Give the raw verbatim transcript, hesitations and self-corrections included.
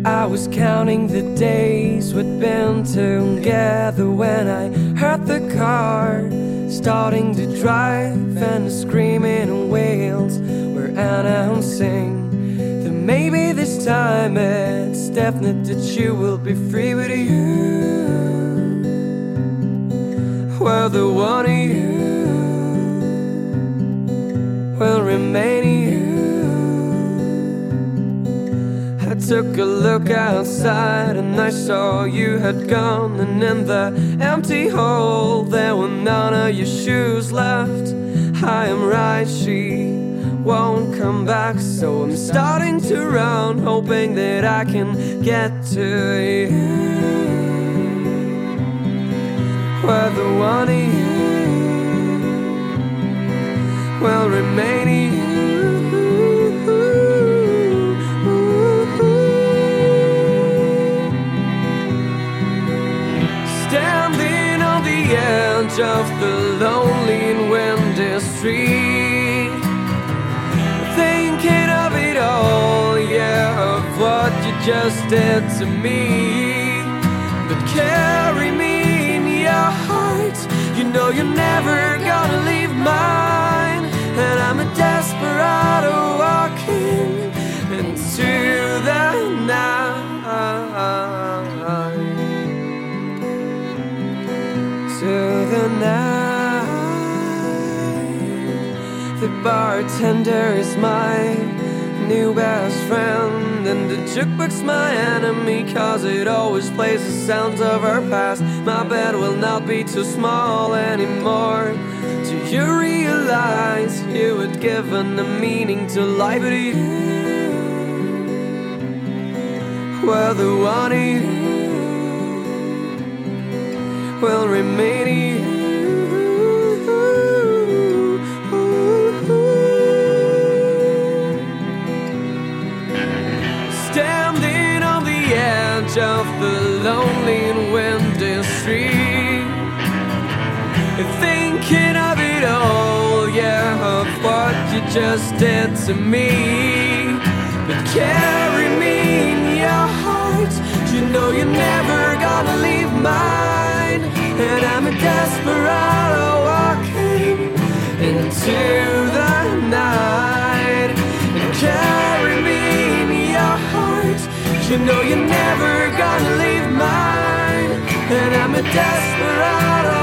I was counting the days we'd been together when I heard the car starting to drive, and the screaming and wails were announcing that maybe this time it's definite that you will be free with you. Well, the one of you will remain you. I took a look outside and I saw you had gone, and in the empty hole there were none of your shoes left. I am right, she won't come back, so I'm starting to run, hoping that I can get to you. Well, the one of you will remain you. Standing on the edge of the lonely and windy street, thinking of it all, yeah, of what you just did to me. But carry me in your heart, you know you're never gonna leave mine. And I'm a desperado walking into the night, to the night. The bartender is my new best friend, and the jukebox my enemy, cause it always plays the sounds of our past. My bed will not be too small anymore. Do you realize you had given a meaning to life, but you, well, the one of you will remain you. Standing on the edge of the lonely and windy street, thinking of it all, yeah, of what you just did to me. But carry me in your heart, you know you're never gonna leave mine. And I'm a desperado walking into the night. And carry me in your heart, you know you're never gonna leave mine. And I'm a desperado